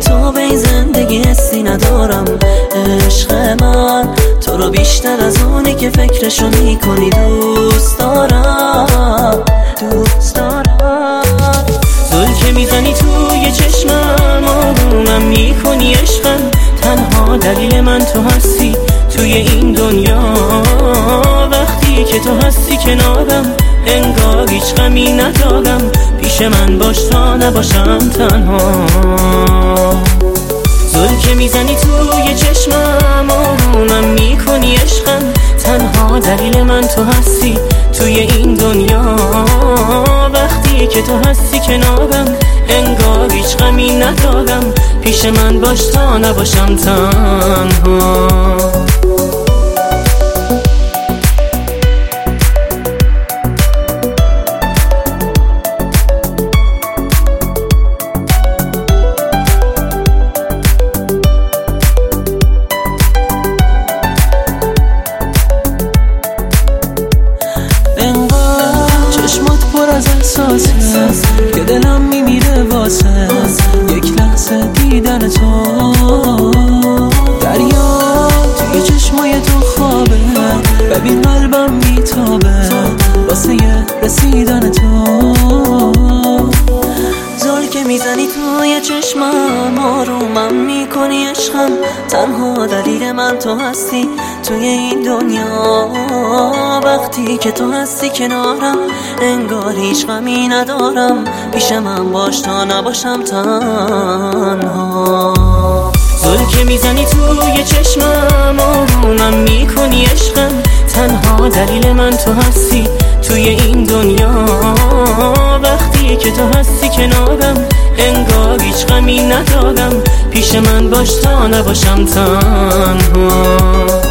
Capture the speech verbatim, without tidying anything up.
تو به این زندگی حسی ندارم. عشق من تو رو بیشتر از اونی که فکرشو میکنی دوست دارم، دوست دارم. زل که میزنی توی چشمم آرومم میکنی عشقم، تنها دلیل من تو هستی توی این دنیا. وقتی که تو هستی کنارم انگار هیچ غمی ندارم، پیش من باش تا نباشم تنها. زل که میزنی توی چشمم آرومم میکنی عشقم، تنها دلیل من تو هستی توی این دنیا. وقتی که تو هستی کنارم انگار هیچ غمی ندارم، پیش من باش تا نباشم تنها. که دلم میمیره واسه یک لحظه دیدن تو. دریا توی چشمای تو خوابه، ببین قلبم میتابه واسه رسیدن تو. زل که میزنی توی چشمم آرومم میکنی عشقم، تنها دلیل من تو هستی توی این دنیا. وقتی که تو هستی کنارم انگار هیچ غمی ندارم، پیش من باش تا نباشم تنها. زل که میزنی توی چشمم آرومم میکنی عشقم، تنها دلیل من تو هستی توی این دنیا. وقتی که تو هستی کنارم انگار هیچ غمی ندارم، پیش من باش تا نباشم تنها.